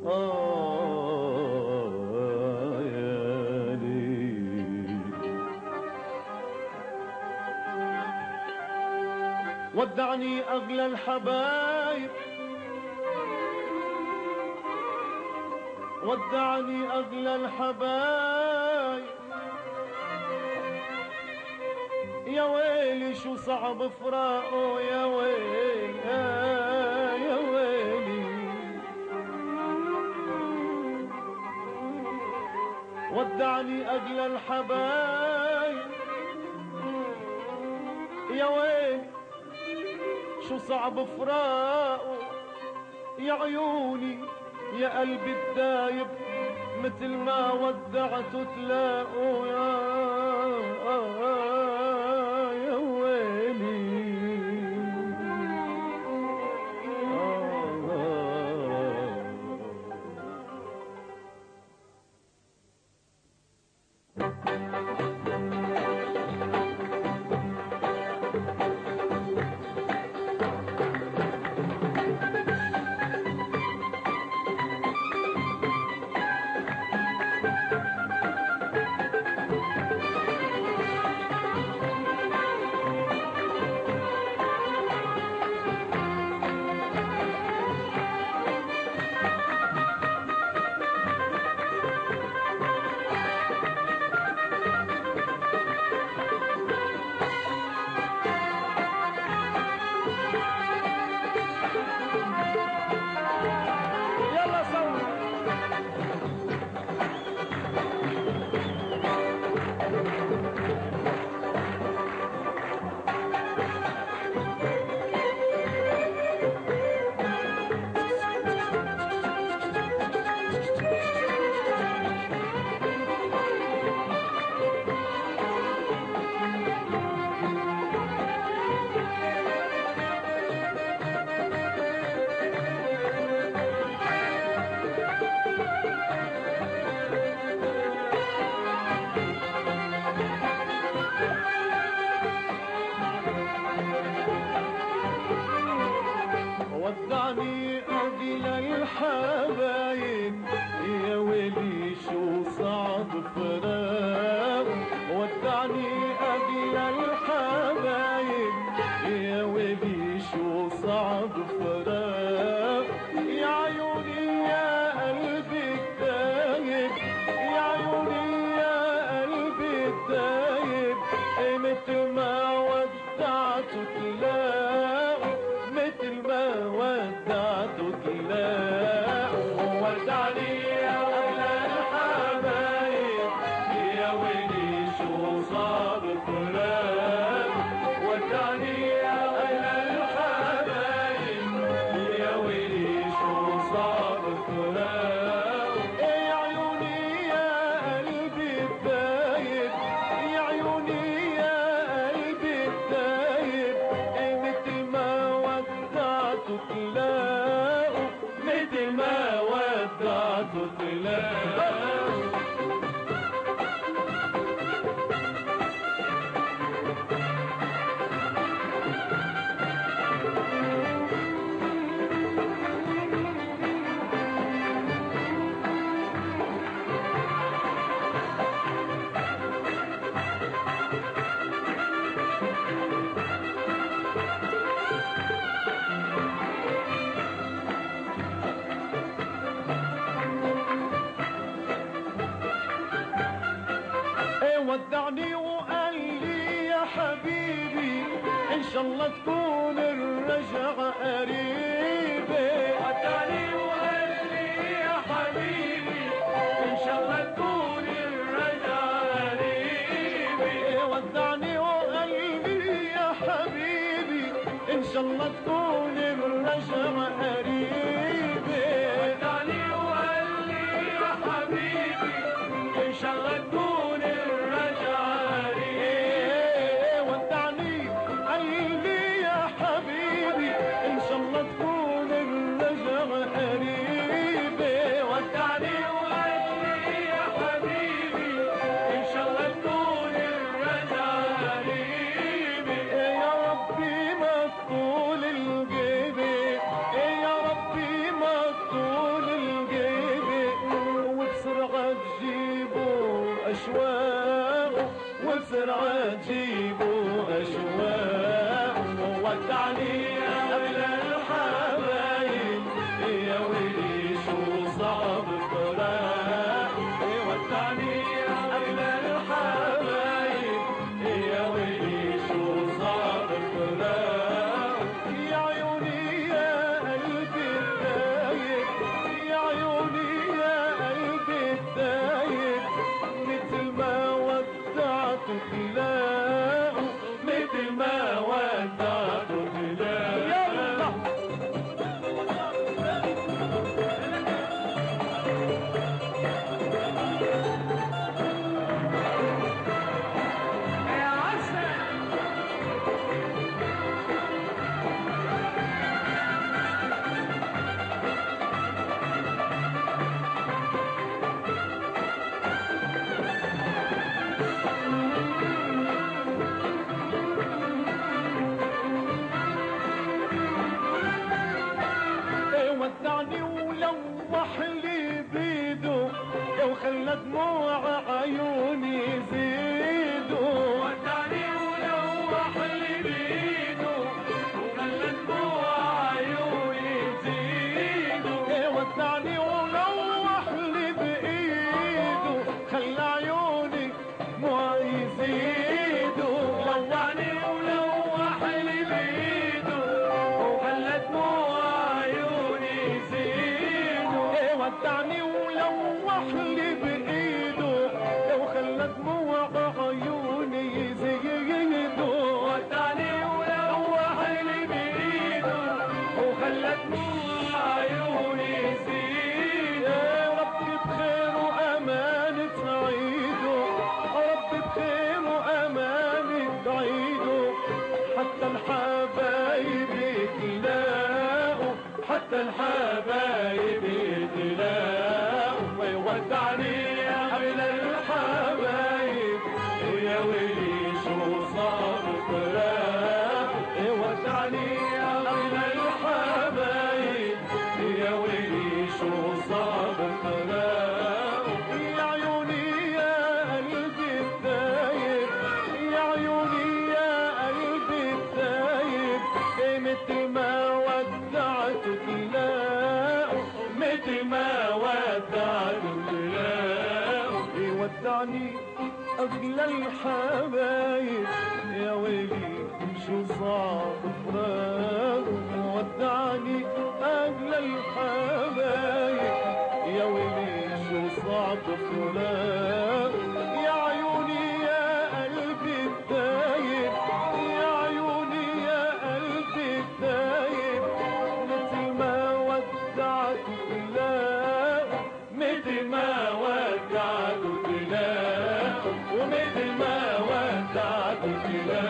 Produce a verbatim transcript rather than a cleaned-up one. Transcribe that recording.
آه يا ليل. ودعني أغلى الحبايب، ودعني أغلى الحبايب، يا ويلي شو صعب فراقه، يا ويلي يا ويلي. ودعني أغلى الحبايب، يا ويلي شو صعب فراقه، يا عيوني يا قلبي الدايب، مثل ما ودعته تلاقوا يا يا ويلي. ودعني أغلى الحبايب، يا ويلي شو صعب فراق. ودعني أغلى الحبايب، يا ويلي شو صعب فراق. يا عيوني يا قلبي الدايب، يا عيوني يا قلبي الدايب، متل ما ودعته تلاقوا، مثل ما ودعته تلاقوا. ودعني يا أغلى الحبايب، يا ويلي شو صعب فراق. ودعني يا أغلى الحبايب، يا ويلي شو صعب فراق. يا عيوني يا قلبي الدايب، يا عيوني يا قلبي الدايب، مثل ما ودعته تلاقوا، مثل ما ودعته تلاقوا. ودعني وقال لي يا حبيبي ان شاء الله تكون الرجعة قريبة. ودعني وقال لي يا حبيبي ان شاء الله تكون الرجعة قريبة. ودعني وقال لي يا حبيبي ان شاء الله تكون الرجعة قريبة. ودعني وقال لي يا حبيبي ان شاء الله تكون طول الجبين. يا لوح لي بيده يا وخلى دموع عيوني يزيدوا. ودعني ولوح لي بيده وخلى دموع عيوني يزيدوا. ايه ودعني ولوح لي بايده خلى عيوني دموع يزيدوا. ودعني ولوح لي بيده وخلى دموع عيوني يزيدوا. ايه ودعني ولوح لي بايده لو خلى دموع عيوني يزيدوا. ودعني ولوح لي بيده وخلى دموع عيوني يزيدوا. يا رب بخير وامان تعيده رب بخير وامان تعيده حتى الحبايب يتلاقوا حتى الحبايب يتلاقوا. ودعني قبل الحبايب ويا ويلي شو صار فراق. ودعني قبل الحبايب ويا ويلي شو صار فراق. يا عيوني يا قلبي الدايب يا عيوني يا قلبي الدايب إيه مثل ما ودعت تلاقوا مثل ما ودعت تلاقوا. ودعني أغلى الحبايب يا ويلي شو صار فراق. ودعني أغلى الحبايب يا ويلي شو صعب فراق. يا عيوني يا قلبي الدايب يا عيوني يا قلبي الدايب مثل ما ودعت تلاقوا مثل ما ودعت تلاقوا ومثل ما ودعت تلاقوا.